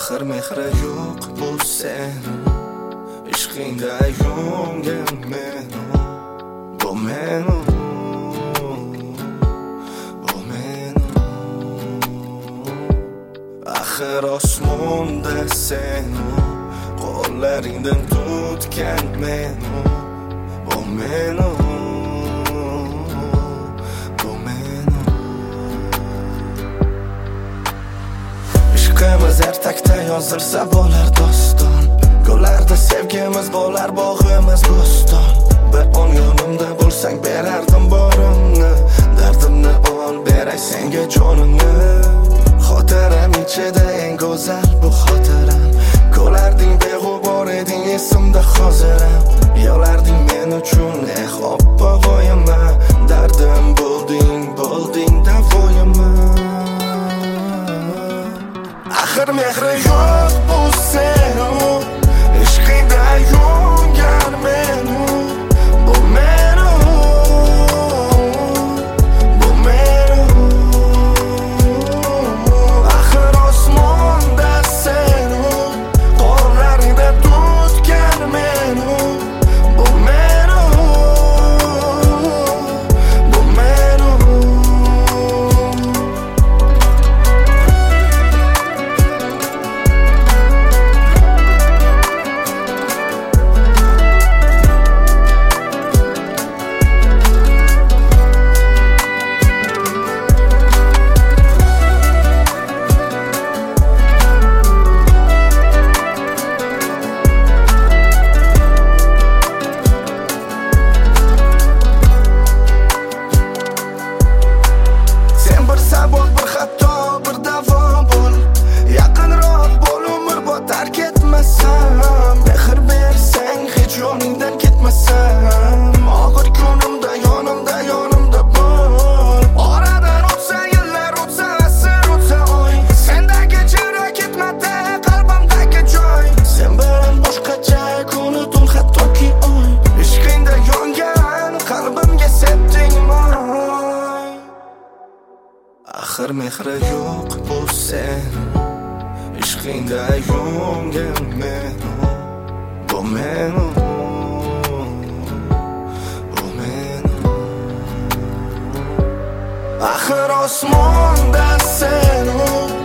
Axir mehri yo'q bu seni ishqingda yongan meni bu meni Axir osmonda seni qo'llaringdan tutgan meni bu meni Ishqimiz ertakda yozilsa bo'lar doston Gullarda sevgimiz bo'lar bog'imiz bo'ston Bir on yonimda bo'lsang berardim borimni Dardimni ol beray senga jonimni Xotiram ichida eng go'zal bu xotiram Ko'larding beg'ubor eding esimda hoziram Yig'larding men uchun oppo'g'oyima Dardim bo'lding davoyima Axir mehri yo'q bu seni ishqingda yongan meni bu meni Axir osmonda seni qo'llaringda tutgan meni bu meni Sabot bir xato bir davom bo'l Yaqinroq bo'l umr bo'l tark etmasam Mehr bersang hech yoningdan ketmasam Og'ir kunimda yonimda bo'l Oradan o'tsa yillar o'tsa asr o'tsa oy Sendagi chira ketmadi qalbimdagi joy Sen bilan boshqacha kun tun hattoki oy Ishqingda yongan qalbimga sepding moy Axir mehri yo'q bu seni ishqingda yongan meni bu meni Axir osmonda seni